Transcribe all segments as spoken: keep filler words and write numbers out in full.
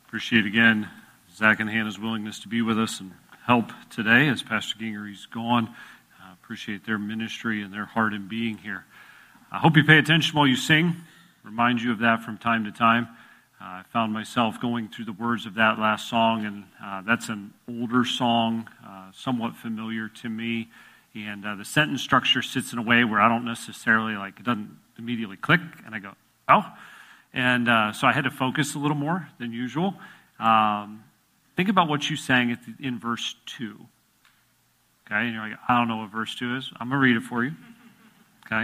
Appreciate again Zach and Hannah's willingness to be with us and help today as Pastor Gingery's gone. Uh, appreciate their ministry and their heart in being here. I hope you pay attention while you sing. Remind you of that from time to time. Uh, I found myself going through the words of that last song, and uh, that's an older song, uh, somewhat familiar to me. And uh, the sentence structure sits in a way where I don't necessarily, like, it doesn't immediately click, and I go, oh. And uh, so I had to focus a little more than usual. Um, think about what you sang at the, in verse two. Okay, and you're like, I don't know what verse two is. I'm going to read it for you. Okay.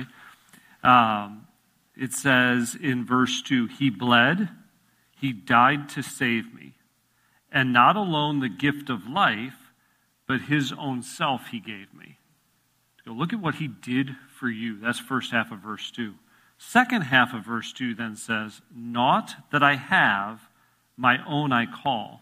Um, it says in verse two, He bled, He died to save me, and not alone the gift of life, but His own self He gave me. So look at what He did for you. That's first half of verse two. Second half of verse two then says, Not that I have, my own I call.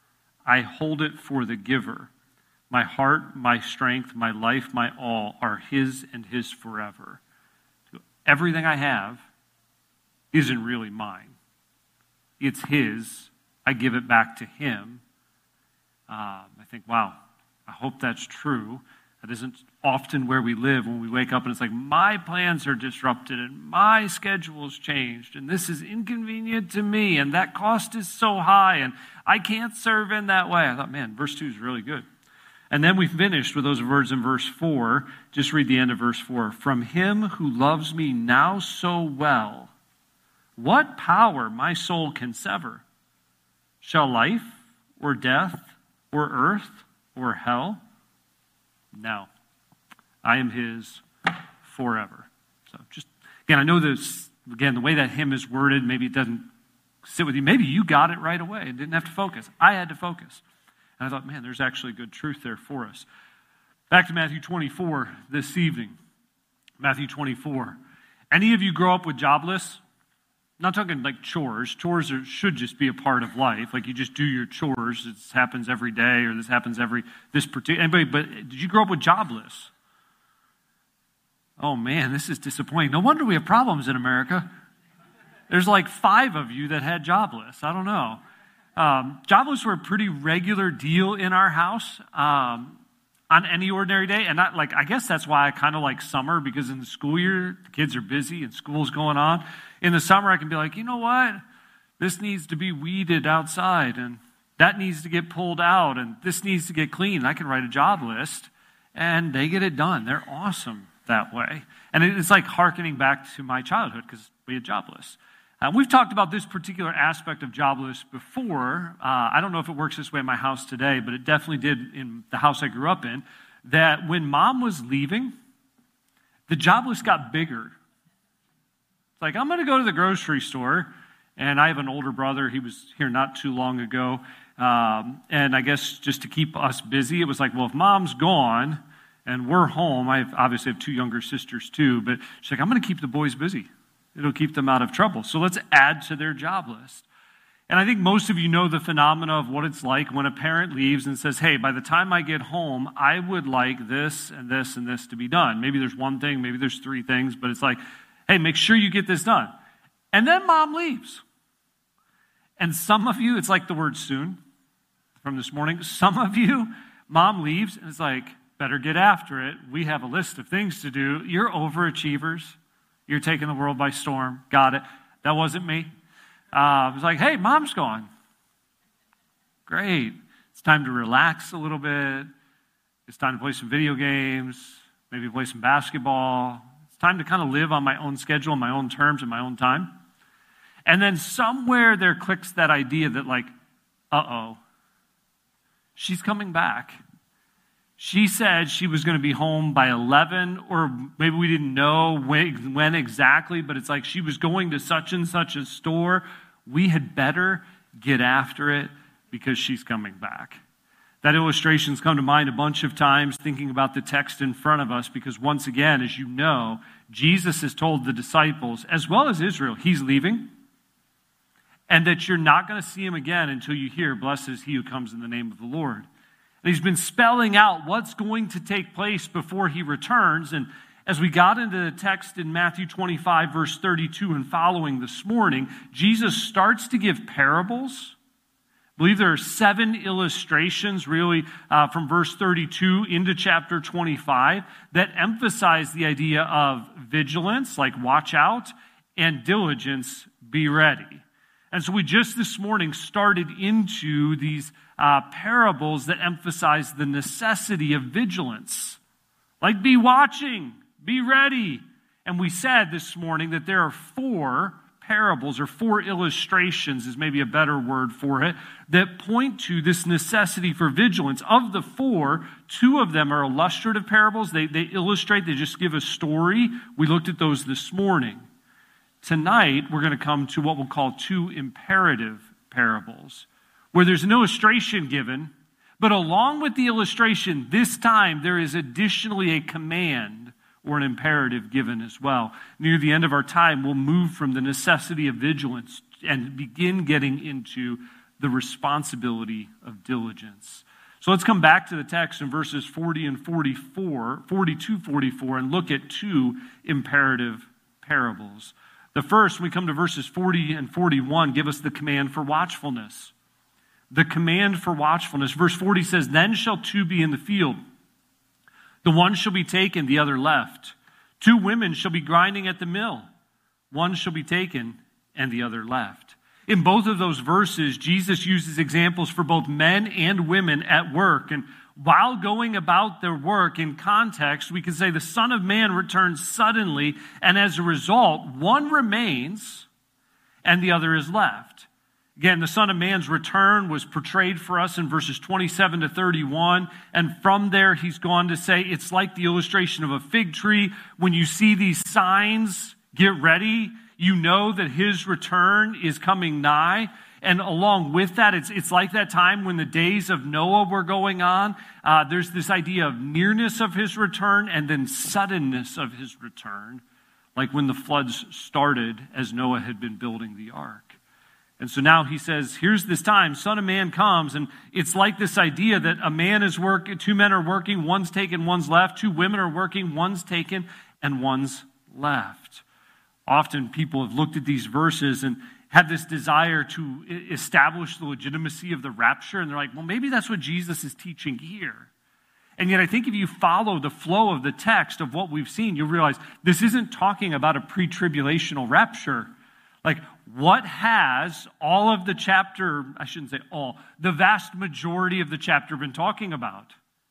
I hold it for the giver. My heart, my strength, my life, my all are His and His forever. So everything I have isn't really mine. It's His. I give it back to Him. Um, I think, wow, I hope that's true. That isn't often where we live when we wake up and it's like, my plans are disrupted and my schedule's changed and this is inconvenient to me and that cost is so high and I can't serve in that way. I thought, man, verse two is really good. And then we finished with those words in verse four. Just read the end of verse four. From Him who loves me now so well, what power my soul can sever? Shall life or death or earth or hell? No, I am His forever. So just, again, I know this, again, the way that hymn is worded, maybe it doesn't sit with you. Maybe you got it right away and didn't have to focus. I had to focus. And I thought, man, there's actually good truth there for us. Back to Matthew twenty-four this evening. Matthew twenty-four. Any of you grow up with jobless? I'm not talking like chores. Chores are, should just be a part of life. Like you just do your chores. This happens every day, or this happens every this particular. Anybody? But did you grow up with jobless? Oh man, this is disappointing. No wonder we have problems in America. There's like five of you that had jobless. I don't know. Um, jobless were a pretty regular deal in our house um, on any ordinary day, and not like I guess that's why I kind of like summer, because in the school year the kids are busy and school's going on. In the summer, I can be like, you know what? This needs to be weeded outside, and that needs to get pulled out, and this needs to get clean. I can write a job list, and they get it done. They're awesome that way. And it's like hearkening back to my childhood, because we had job lists. Uh, we've talked about this particular aspect of job lists before. Uh, I don't know if it works this way in my house today, but it definitely did in the house I grew up in, that when mom was leaving, the job list got bigger. Like, I'm going to go to the grocery store, and I have an older brother. He was here not too long ago, um, and I guess just to keep us busy, it was like, well, if mom's gone and we're home, I have, obviously have two younger sisters too, but she's like, I'm going to keep the boys busy. It'll keep them out of trouble. So let's add to their job list. And I think most of you know the phenomena of what it's like when a parent leaves and says, hey, by the time I get home, I would like this and this and this to be done. Maybe there's one thing, maybe there's three things, but it's like, hey, make sure you get this done. And then mom leaves. And some of you, it's like the word soon from this morning. Some of you, mom leaves, and it's like, better get after it. We have a list of things to do. You're overachievers. You're taking the world by storm. Got it. That wasn't me. Uh, it was like, hey, mom's gone. Great. It's time to relax a little bit. It's time to play some video games, maybe play some basketball. Time to kind of live on my own schedule, on my own terms, in my own time. And then somewhere there clicks that idea that like, uh-oh, she's coming back. She said she was going to be home by eleven, or maybe we didn't know when, when exactly, but it's like she was going to such and such a store. We had better get after it because she's coming back. That illustration's come to mind a bunch of times thinking about the text in front of us, because once again, as you know, Jesus has told the disciples, as well as Israel, He's leaving, and that you're not going to see Him again until you hear, blessed is he who comes in the name of the Lord. And He's been spelling out what's going to take place before He returns. And as we got into the text in Matthew twenty-five, verse thirty-two and following this morning, Jesus starts to give parables believe there are seven illustrations, really, uh, from verse thirty-two into chapter twenty-five, that emphasize the idea of vigilance, like watch out, and diligence, be ready. And so we just this morning started into these uh, parables that emphasize the necessity of vigilance. Like be watching, be ready. And we said this morning that there are four parables, or four illustrations is maybe a better word for it, that point to this necessity for vigilance. Of the four, two of them are illustrative parables. They, they illustrate, they just give a story. We looked at those this morning. Tonight, we're going to come to what we'll call two imperative parables, where there's an illustration given, but along with the illustration, this time there is additionally a command or an imperative given as well. Near the end of our time, we'll move from the necessity of vigilance and begin getting into the responsibility of diligence. So let's come back to the text in verses forty and forty-four, forty-two, forty-four, and look at two imperative parables. The first, when we come to verses forty and forty-one, give us the command for watchfulness. The command for watchfulness. Verse forty says, "Then shall two be in the field. The one shall be taken, the other left. Two women shall be grinding at the mill. One shall be taken, and the other left." In both of those verses, Jesus uses examples for both men and women at work. And while going about their work in context, we can say the Son of Man returns suddenly, and as a result, one remains and the other is left. Again, the Son of Man's return was portrayed for us in verses twenty-seven to thirty-one, and from there he's gone to say it's like the illustration of a fig tree. When you see these signs, get ready. You know that his return is coming nigh. And along with that, it's, it's like that time when the days of Noah were going on. Uh, there's this idea of nearness of his return and then suddenness of his return, like when the floods started as Noah had been building the ark. And so now he says, here's this time, Son of Man comes, and it's like this idea that a man is working, two men are working, one's taken, one's left, two women are working, one's taken, and one's left. Often people have looked at these verses and have this desire to establish the legitimacy of the rapture, and they're like, well, maybe that's what Jesus is teaching here. And yet I think if you follow the flow of the text of what we've seen, you'll realize this isn't talking about a pre-tribulational rapture. Like, what has all of the chapter, I shouldn't say all, the vast majority of the chapter been talking about?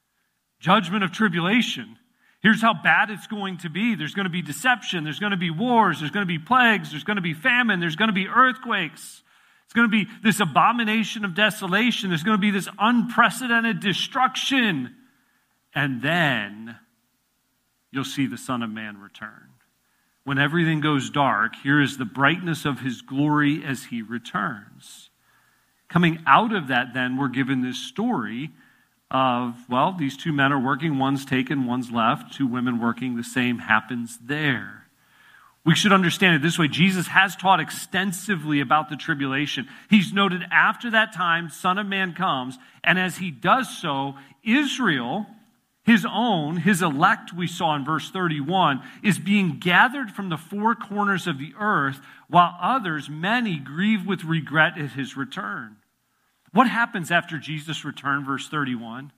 Judgment of tribulation. Here's how bad it's going to be. There's going to be deception. There's going to be wars. There's going to be plagues. There's going to be famine. There's going to be earthquakes. It's going to be this abomination of desolation. There's going to be this unprecedented destruction. And then you'll see the Son of Man return. When everything goes dark, here is the brightness of his glory as he returns. Coming out of that, then, we're given this story of, well, these two men are working, one's taken, one's left, two women working, the same happens there. We should understand it this way. Jesus has taught extensively about the tribulation. He's noted after that time, Son of Man comes, and as he does so, Israel, his own, his elect, we saw in verse thirty-one, is being gathered from the four corners of the earth, while others, many, grieve with regret at his return. What happens after Jesus' return, verse thirty-one?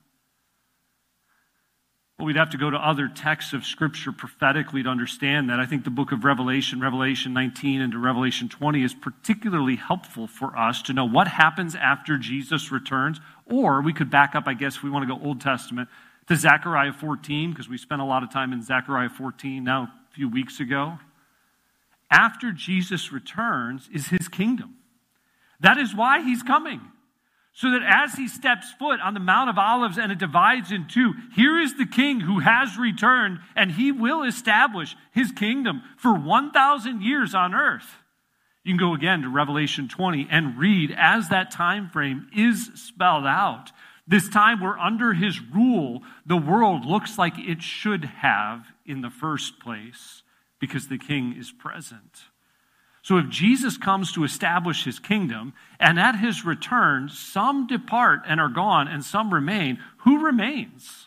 Well, we'd have to go to other texts of Scripture prophetically to understand that. I think the book of Revelation, Revelation nineteen into Revelation twenty, is particularly helpful for us to know what happens after Jesus returns. Or we could back up, I guess, if we want to go Old Testament, to Zechariah fourteen, because we spent a lot of time in Zechariah fourteen now a few weeks ago. After Jesus returns is his kingdom. That is why he's coming. So that as he steps foot on the Mount of Olives and it divides in two, here is the king who has returned, and he will establish his kingdom for one thousand years on earth. You can go again to Revelation twenty and read as that time frame is spelled out. This time where under his rule, the world looks like it should have in the first place because the king is present. So if Jesus comes to establish his kingdom, and at his return, some depart and are gone, and some remain, who remains?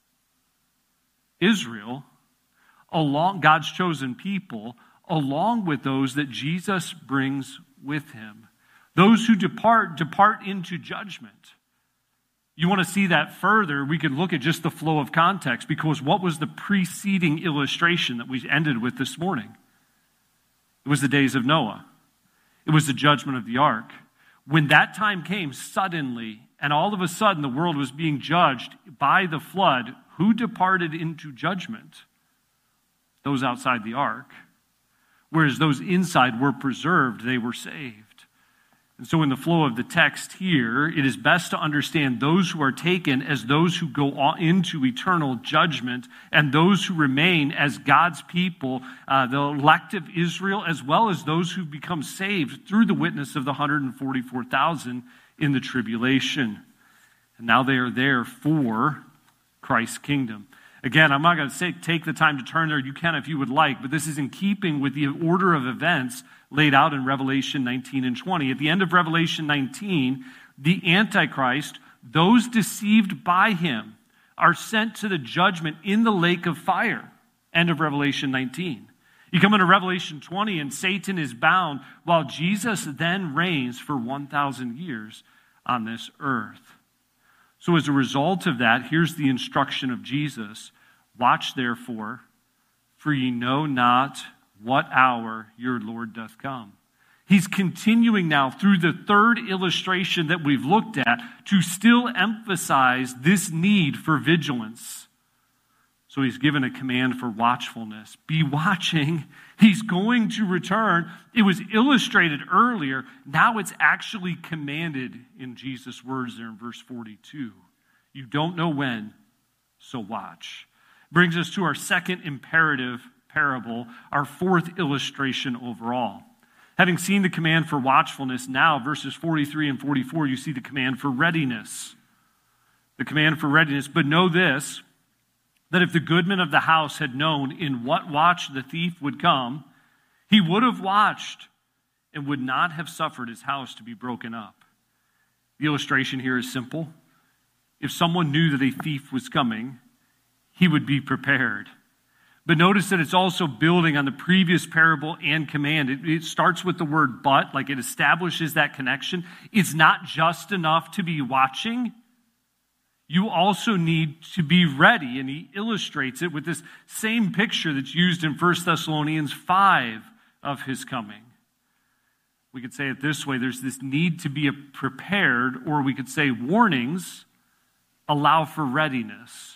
Israel, along God's chosen people, along with those that Jesus brings with him. Those who depart, depart into judgment. You want to see that further, we could look at just the flow of context, because what was the preceding illustration that we ended with this morning? It was the days of Noah. It was the judgment of the ark. When that time came suddenly, and all of a sudden the world was being judged by the flood, who departed into judgment? Those outside the ark. Whereas those inside were preserved, they were saved. And so in the flow of the text here, it is best to understand those who are taken as those who go into eternal judgment, and those who remain as God's people, uh, the elect of Israel, as well as those who become saved through the witness of the one hundred forty-four thousand in the tribulation. And now they are there for Christ's kingdom. Again, I'm not going to say take the time to turn there. You can if you would like, but this is in keeping with the order of events laid out in Revelation nineteen and twenty. At the end of Revelation nineteen, the Antichrist, those deceived by him, are sent to the judgment in the lake of fire. End of Revelation nineteen. You come into Revelation twenty, and Satan is bound while Jesus then reigns for one thousand years on this earth. So as a result of that, here's the instruction of Jesus. Watch therefore, for ye know not what hour your Lord doth come. He's continuing now through the third illustration that we've looked at to still emphasize this need for vigilance. So he's given a command for watchfulness. Be watching. He's going to return. It was illustrated earlier. Now it's actually commanded in Jesus' words there in verse forty-two. You don't know when, so watch. Brings us to our second imperative parable, our fourth illustration overall. Having seen the command for watchfulness, now verses forty-three and forty-four, you see the command for readiness. The command for readiness. But know this, that if the goodman of the house had known in what watch the thief would come, he would have watched and would not have suffered his house to be broken up. The illustration here is simple. If someone knew that a thief was coming, he would be prepared. But notice that it's also building on the previous parable and command. It, it starts with the word but, like it establishes that connection. It's not just enough to be watching. You also need to be ready. And he illustrates it with this same picture that's used in First Thessalonians five of his coming. We could say it this way. There's this need to be prepared, or we could say warnings allow for readiness.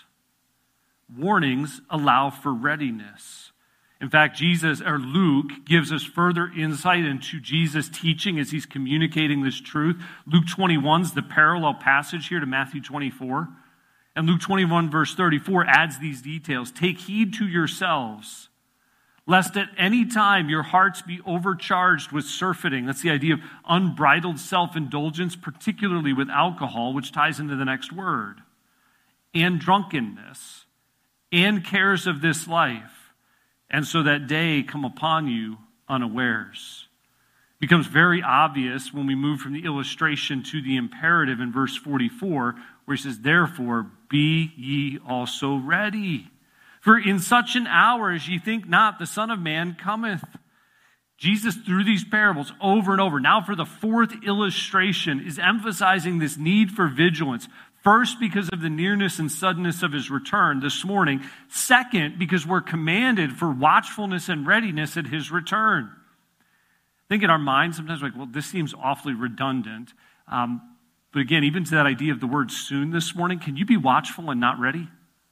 Warnings allow for readiness. In fact, Jesus, or Luke, gives us further insight into Jesus' teaching as he's communicating this truth. Luke twenty-one is the parallel passage here to Matthew twenty-four. And Luke twenty-one, verse thirty-four, adds these details. Take heed to yourselves, lest at any time your hearts be overcharged with surfeiting. That's the idea of unbridled self-indulgence, particularly with alcohol, which ties into the next word, and drunkenness, and cares of this life, and so that day come upon you unawares. It becomes very obvious when we move from the illustration to the imperative in verse forty-four, where he says, therefore, be ye also ready. For in such an hour as ye think not, the Son of Man cometh. Jesus, through these parables over and over, now for the fourth illustration, is emphasizing this need for vigilance. First, because of the nearness and suddenness of his return this morning. Second, because we're commanded for watchfulness and readiness at his return. I think in our minds, sometimes we're like, well, this seems awfully redundant. Um, but again, even to that idea of the word soon this morning, can you be watchful and not ready?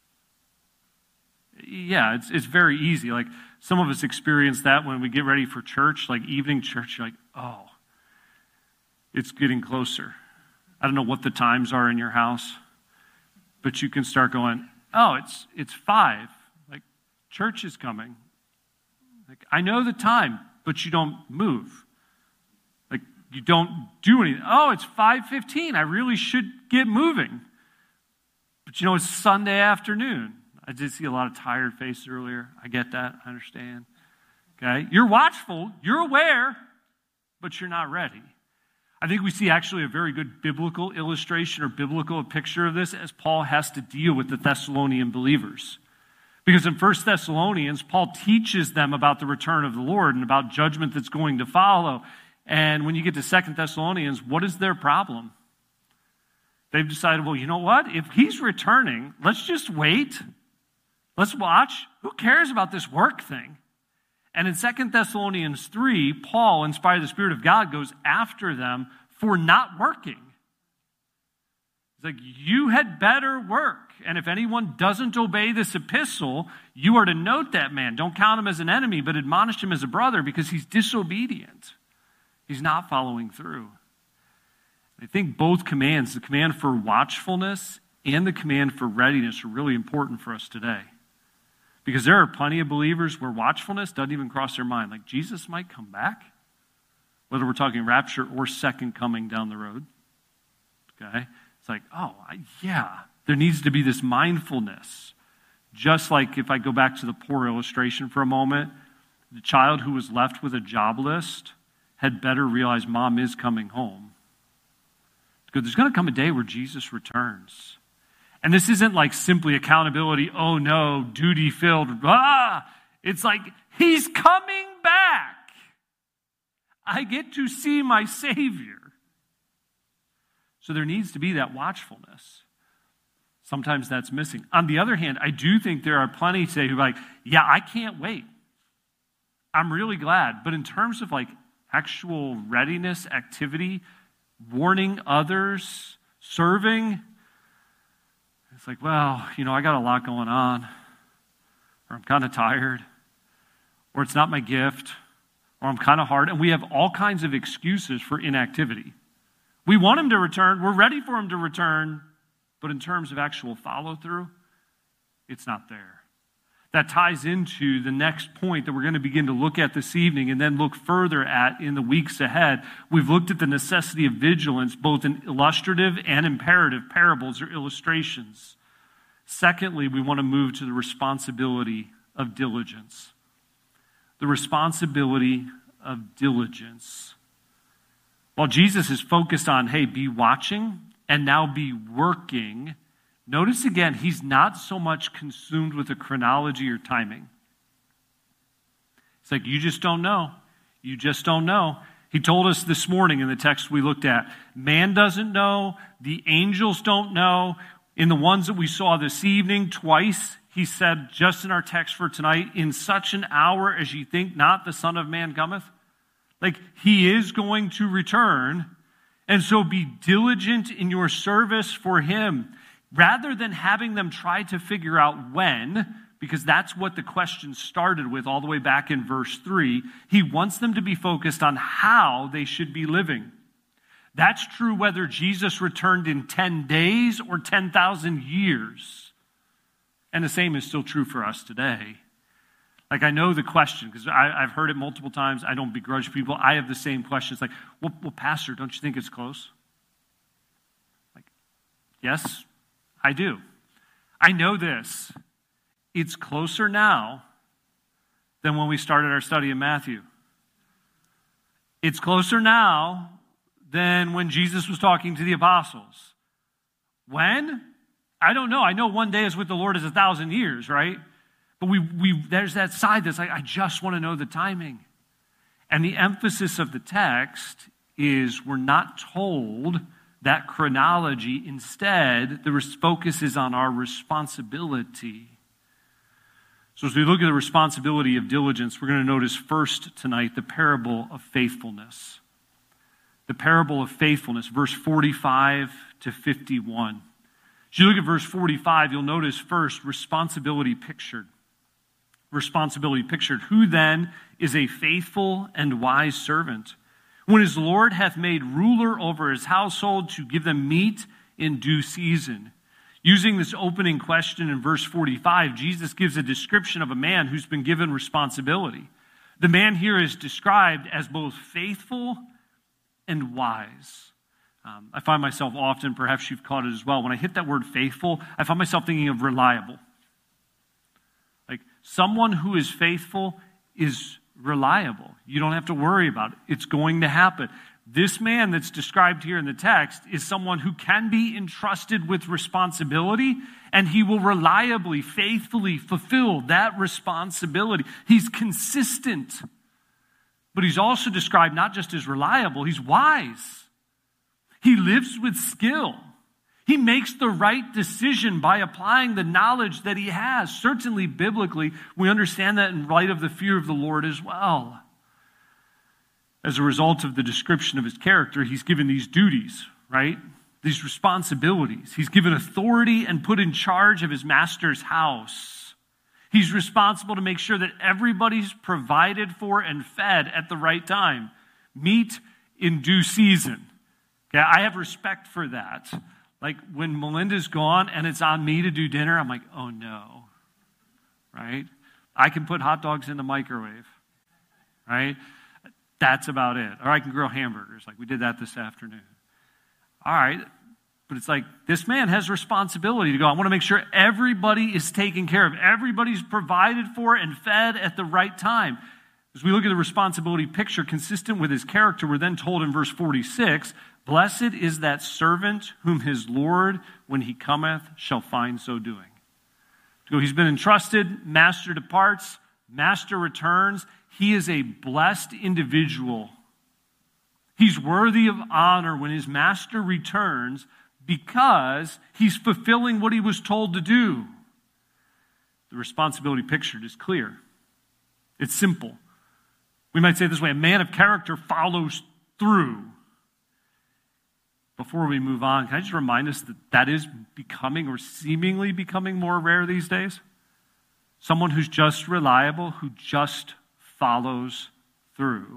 Yeah, it's it's very easy. Like some of us experience that when we get ready for church, like evening church, you're like, oh, it's getting closer. I don't know what the times are in your house, but you can start going, oh, it's it's five. Like, church is coming. Like, I know the time, but you don't move. Like, you don't do anything. Oh, it's five fifteen. I really should get moving. But you know, it's Sunday afternoon. I did see a lot of tired faces earlier. I get that. I understand. Okay? You're watchful. You're aware, but you're not ready. I think we see actually a very good biblical illustration or biblical picture of this as Paul has to deal with the Thessalonian believers. Because in First Thessalonians, Paul teaches them about the return of the Lord and about judgment that's going to follow. And when you get to Second Thessalonians, what is their problem? They've decided, well, you know what? If he's returning, let's just wait. Let's watch. Who cares about this work thing? And in Second Thessalonians three, Paul, inspired by the Spirit of God, goes after them for not working. It's like, you had better work. And if anyone doesn't obey this epistle, you are to note that man. Don't count him as an enemy, but admonish him as a brother because he's disobedient. He's not following through. I think both commands, the command for watchfulness and the command for readiness, are really important for us today. Because there are plenty of believers where watchfulness doesn't even cross their mind. Like, Jesus might come back, whether we're talking rapture or second coming down the road. Okay? It's like, oh, I, yeah, there needs to be this mindfulness. Just like if I go back to the poor illustration for a moment, the child who was left with a job list had better realize mom is coming home. Because there's going to come a day where Jesus returns. And this isn't like simply accountability, oh no, duty filled, ah! It's like, he's coming back. I get to see my Savior. So there needs to be that watchfulness. Sometimes that's missing. On the other hand, I do think there are plenty today who are like, yeah, I can't wait. I'm really glad. But in terms of like actual readiness, activity, warning others, serving, it's like, well, you know, I got a lot going on, or I'm kind of tired, or it's not my gift, or I'm kind of hard. And we have all kinds of excuses for inactivity. We want him to return. We're ready for him to return. But in terms of actual follow-through, it's not there. That ties into the next point that we're going to begin to look at this evening and then look further at in the weeks ahead. We've looked at the necessity of vigilance, both in illustrative and imperative parables or illustrations. Secondly, we want to move to the responsibility of diligence. The responsibility of diligence. While Jesus is focused on, hey, be watching and now be working, notice again, he's not so much consumed with a chronology or timing. It's like, you just don't know. You just don't know. He told us this morning in the text we looked at, man doesn't know, the angels don't know. In the ones that we saw this evening, twice, he said, just in our text for tonight, in such an hour as ye think not, the Son of Man cometh. Like, he is going to return, and so be diligent in your service for him. Rather than having them try to figure out when, because that's what the question started with all the way back in verse three, he wants them to be focused on how they should be living. That's true whether Jesus returned in ten days or ten thousand years. And the same is still true for us today. Like, I know the question, because I've heard it multiple times. I don't begrudge people. I have the same question. It's like, well, well, Pastor, don't you think it's close? Like, yes, I do. I know this. It's closer now than when we started our study in Matthew. It's closer now than when Jesus was talking to the apostles. When? I don't know. I know one day is with the Lord is a thousand years, right? But we, we there's that side that's like, I just want to know the timing. And the emphasis of the text is we're not told that chronology. Instead, the focus is on our responsibility. So as we look at the responsibility of diligence, we're going to notice first tonight the parable of faithfulness. The parable of faithfulness, verse forty-five to fifty-one. As you look at verse forty-five, you'll notice first responsibility pictured. Responsibility pictured. Who then is a faithful and wise servant, when his Lord hath made ruler over his household to give them meat in due season? Using this opening question in verse forty-five, Jesus gives a description of a man who's been given responsibility. The man here is described as both faithful and wise. Um, I find myself often, perhaps you've caught it as well, when I hit that word faithful, I find myself thinking of reliable. Like, someone who is faithful is reliable. You don't have to worry about it. It's going to happen. This man that's described here in the text is someone who can be entrusted with responsibility, and he will reliably, faithfully fulfill that responsibility. He's consistent. but he's also described not just as reliable, he's wise. He lives with skill. He makes the right decision by applying the knowledge that he has. Certainly, biblically, we understand that in light of the fear of the Lord as well. As a result of the description of his character, he's given these duties, right? These responsibilities. He's given authority and put in charge of his master's house. He's responsible to make sure that everybody's provided for and fed at the right time. Meat in due season. Okay, I have respect for that. Like when Melinda's gone and it's on me to do dinner, I'm like, oh no, right? I can put hot dogs in the microwave, right? That's about it. Or I can grill hamburgers like we did that this afternoon. All right, but it's like this man has responsibility to go, I want to make sure everybody is taken care of. Everybody's provided for and fed at the right time. As we look at the responsibility picture consistent with his character, we're then told in verse forty-six, blessed is that servant whom his Lord, when he cometh, shall find so doing. So he's been entrusted, master departs, master returns. He is a blessed individual. He's worthy of honor when his master returns because he's fulfilling what he was told to do. The responsibility pictured is clear. It's simple. We might say it this way, a man of character follows through. Before we move on, can I just remind us that that is becoming or seemingly becoming more rare these days? Someone who's just reliable, who just follows through.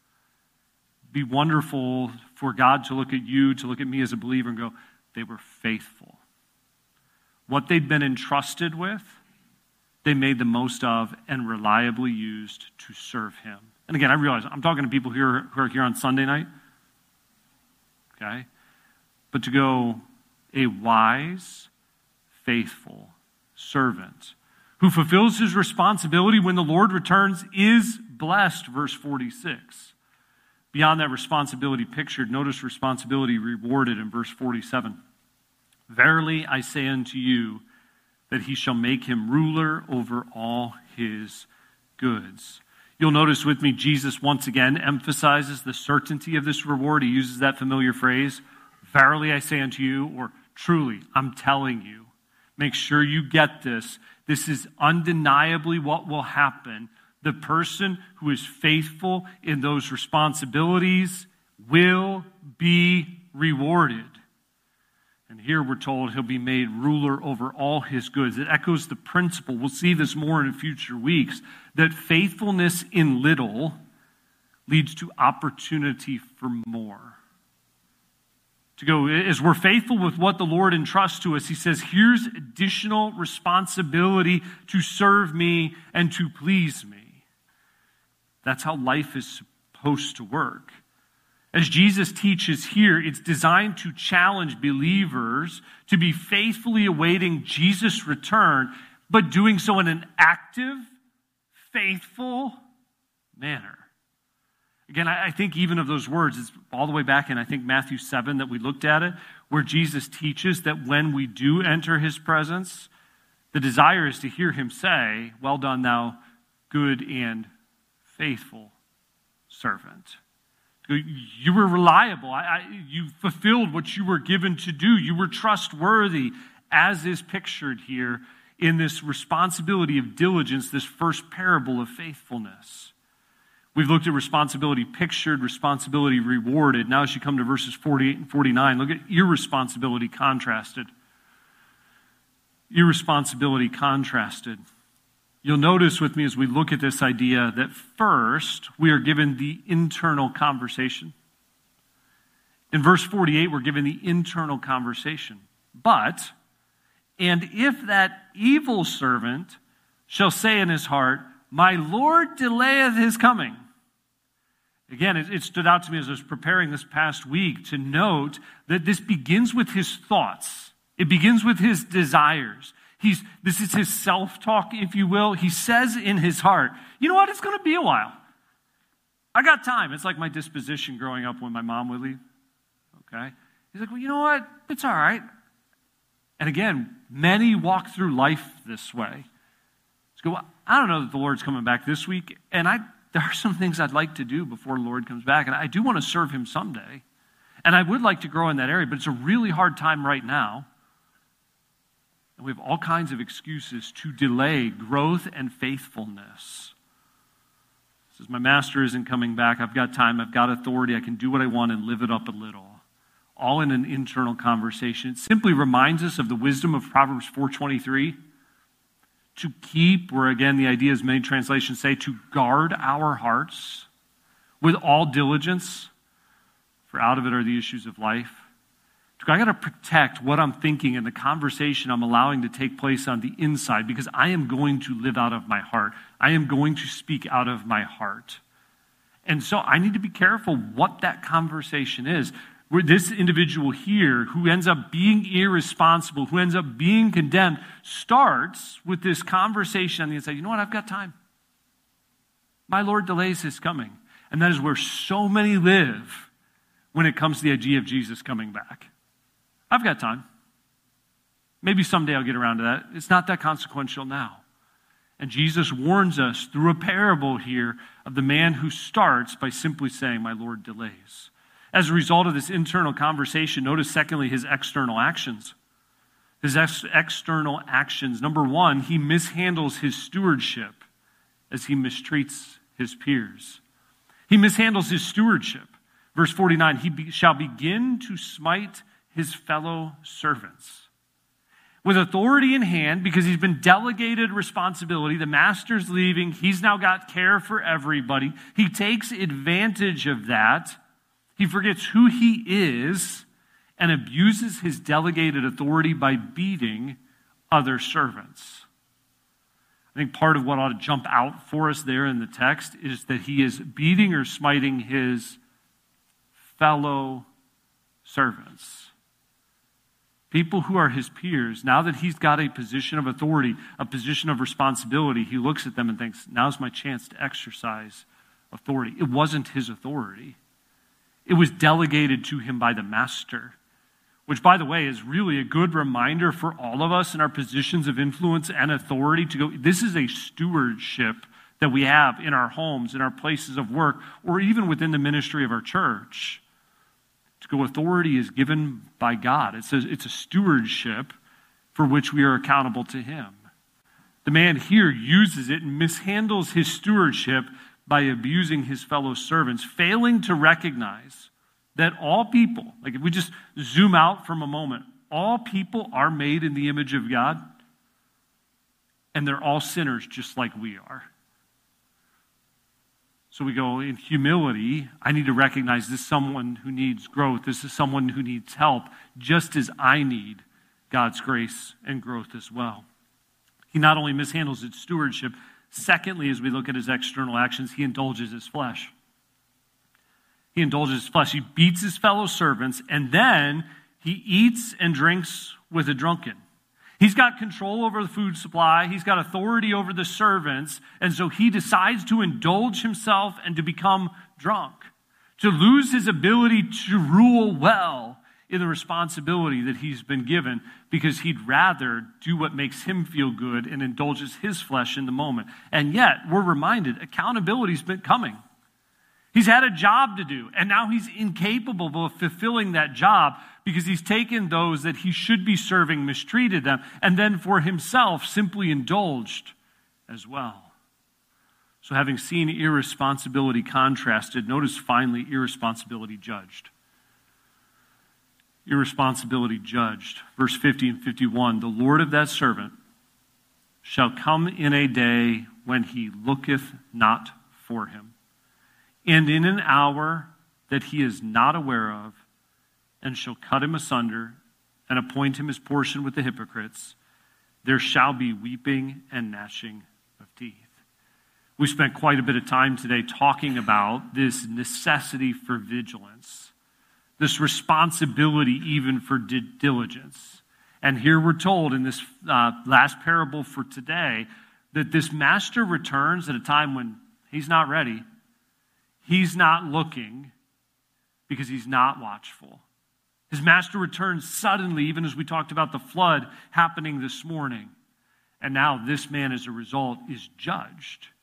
Be wonderful for God to look at you, to look at me as a believer and go, they were faithful. What they'd been entrusted with, they made the most of and reliably used to serve him. And again, I realize I'm talking to people here who are here on Sunday night. Okay? But to go, a wise, faithful servant who fulfills his responsibility when the Lord returns is blessed, verse forty-six. Beyond that responsibility pictured, notice responsibility rewarded in verse forty-seven. Verily I say unto you that he shall make him ruler over all his goods. You'll notice with me, Jesus once again emphasizes the certainty of this reward. He uses that familiar phrase, verily I say unto you, or truly, I'm telling you. Make sure you get this. This is undeniably what will happen. The person who is faithful in those responsibilities will be rewarded. And here we're told he'll be made ruler over all his goods. It echoes the principle, we'll see this more in future weeks, that faithfulness in little leads to opportunity for more. To go, as we're faithful with what the Lord entrusts to us, he says, here's additional responsibility to serve me and to please me. That's how life is supposed to work. As Jesus teaches here, it's designed to challenge believers to be faithfully awaiting Jesus' return, but doing so in an active, faithful manner. Again, I think even of those words, it's all the way back in, I think, Matthew seven that we looked at it, where Jesus teaches that when we do enter his presence, the desire is to hear him say, well done, thou good and faithful servant. You were reliable. I, I, you fulfilled what you were given to do. You were trustworthy, as is pictured here in this responsibility of diligence, this first parable of faithfulness. We've looked at responsibility pictured, responsibility rewarded. Now as you come to verses forty-eight and forty-nine, look at irresponsibility contrasted. Irresponsibility contrasted. You'll notice with me as we look at this idea that first we are given the internal conversation. In verse forty-eight, we're given the internal conversation. But, and if that evil servant shall say in his heart, my Lord delayeth his coming. Again, it, it stood out to me as I was preparing this past week to note that this begins with his thoughts. It begins with his desires. He's, this is his self-talk, if you will. He says in his heart, you know what, it's going to be a while. I got time. It's like my disposition growing up when my mom would leave. Okay? He's like, well, you know what, it's all right. And again, many walk through life this way. Go, well, I don't know that the Lord's coming back this week, and I there are some things I'd like to do before the Lord comes back, and I do want to serve him someday. And I would like to grow in that area, but it's a really hard time right now. And we have all kinds of excuses to delay growth and faithfulness. It says, my master isn't coming back. I've got time. I've got authority. I can do what I want and live it up a little. All in an internal conversation. It simply reminds us of the wisdom of Proverbs four twenty-three. To keep, where again the idea is many translations say, to guard our hearts with all diligence, for out of it are the issues of life. I got to protect what I'm thinking and the conversation I'm allowing to take place on the inside, because I am going to live out of my heart. I am going to speak out of my heart. And so I need to be careful what that conversation is. Where this individual here, who ends up being irresponsible, who ends up being condemned, starts with this conversation on the inside. You know what? I've got time. My Lord delays his coming. And that is where so many live when it comes to the idea of Jesus coming back. I've got time. Maybe someday I'll get around to that. It's not that consequential now. And Jesus warns us through a parable here of the man who starts by simply saying, my Lord delays. As a result of this internal conversation, notice secondly his external actions. His ex- external actions. Number one, he mishandles his stewardship as he mistreats his peers. He mishandles his stewardship. Verse forty-nine, he be, shall begin to smite his fellow servants. With authority in hand, because he's been delegated responsibility, the master's leaving, he's now got care for everybody. He takes advantage of that. He forgets who he is and abuses his delegated authority by beating other servants. I think part of what ought to jump out for us there in the text is that he is beating or smiting his fellow servants. People who are his peers. Now that he's got a position of authority, a position of responsibility, he looks at them and thinks, now's my chance to exercise authority. It wasn't his authority. It was delegated to him by the master, which, by the way, is really a good reminder for all of us in our positions of influence and authority to go, this is a stewardship that we have in our homes, in our places of work, or even within the ministry of our church. To go, authority is given by God. It's a, it's a stewardship for which we are accountable to him. The man here uses it and mishandles his stewardship by abusing his fellow servants, failing to recognize that all people, like if we just zoom out from a moment, all people are made in the image of God, and they're all sinners just like we are. So we go, in humility, I need to recognize this is someone who needs growth. This is someone who needs help, just as I need God's grace and growth as well. He not only mishandles its stewardship, secondly, as we look at his external actions, he indulges his flesh. He indulges his flesh. He beats his fellow servants, and then he eats and drinks with a drunken. He's got control over the food supply. He's got authority over the servants, and so he decides to indulge himself and to become drunk, to lose his ability to rule well in the responsibility that he's been given, because he'd rather do what makes him feel good and indulges his flesh in the moment. And yet, we're reminded, accountability's been coming. He's had a job to do, and now he's incapable of fulfilling that job because he's taken those that he should be serving, mistreated them, and then for himself simply indulged as well. So having seen irresponsibility contrasted, notice finally irresponsibility judged. Irresponsibility judged. Verse fifty and fifty-one, the Lord of that servant shall come in a day when he looketh not for him, and in an hour that he is not aware of, and shall cut him asunder, and appoint him his portion with the hypocrites. There shall be weeping and gnashing of teeth. We spent quite a bit of time today talking about this necessity for vigilance, this responsibility even for diligence. And here we're told in this uh, last parable for today that this master returns at a time when he's not ready. He's not looking because he's not watchful. His master returns suddenly, even as we talked about the flood happening this morning. And now this man, as a result, is judged.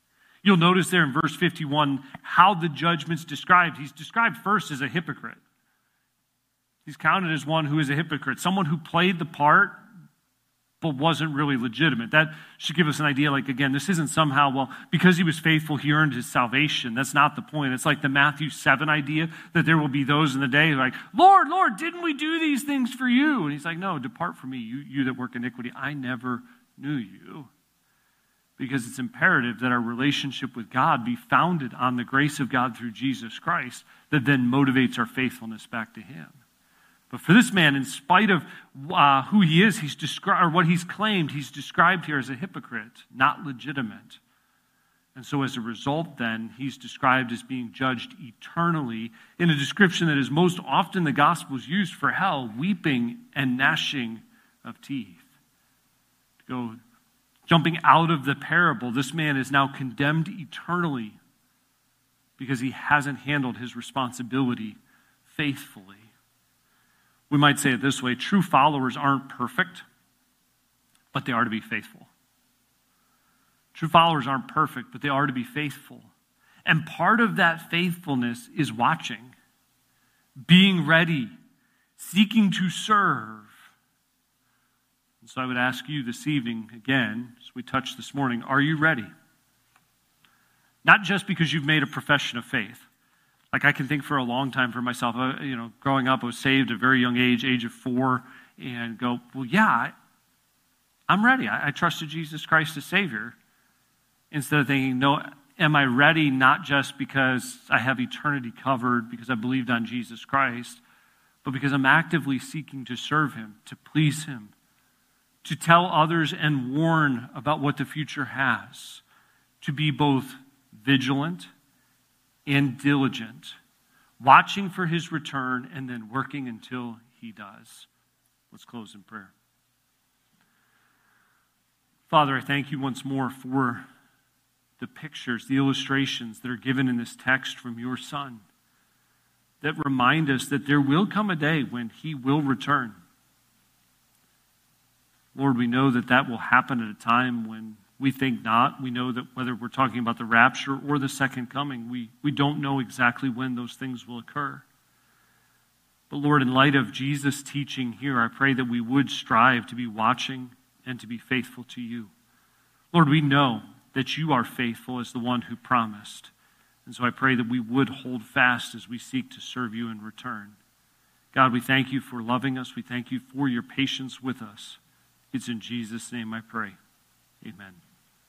You'll notice there in verse fifty-one how the judgment's described. He's described first as a hypocrite. He's counted as one who is a hypocrite, someone who played the part but wasn't really legitimate. That should give us an idea, like, again, this isn't somehow, well, because he was faithful, he earned his salvation. That's not the point. It's like the Matthew seven idea that there will be those in the day who are like, Lord, Lord, didn't we do these things for you? And he's like, no, depart from me, you, you that work iniquity. I never knew you. Because it's imperative that our relationship with God be founded on the grace of God through Jesus Christ that then motivates our faithfulness back to him. But for this man, in spite of uh, who he is, he's described, or what he's claimed, he's described here as a hypocrite, not legitimate. And so as a result, then, he's described as being judged eternally in a description that is most often the Gospels used for hell, weeping and gnashing of teeth. To go jumping out of the parable, this man is now condemned eternally because he hasn't handled his responsibility faithfully. We might say it this way: true followers aren't perfect, but they are to be faithful. True followers aren't perfect, but they are to be faithful. And part of that faithfulness is watching, being ready, seeking to serve. And so I would ask you this evening, again, as we touched this morning, are you ready? Not just because you've made a profession of faith. Like, I can think for a long time for myself, uh, you know, growing up, I was saved at a very young age, age of four, and go, well, yeah, I, I'm ready. I, I trusted Jesus Christ as Savior. Instead of thinking, no, am I ready not just because I have eternity covered, because I believed on Jesus Christ, but because I'm actively seeking to serve him, to please him, to tell others and warn about what the future has, to be both vigilant and diligent, watching for his return and then working until he does. Let's close in prayer. Father, I thank you once more for the pictures, the illustrations that are given in this text from your Son that remind us that there will come a day when he will return. Lord, we know that that will happen at a time when we think not. We know that whether we're talking about the rapture or the second coming, we, we don't know exactly when those things will occur. But Lord, in light of Jesus' teaching here, I pray that we would strive to be watching and to be faithful to you. Lord, we know that you are faithful as the one who promised. And so I pray that we would hold fast as we seek to serve you in return. God, we thank you for loving us. We thank you for your patience with us. It's in Jesus' name I pray. Amen.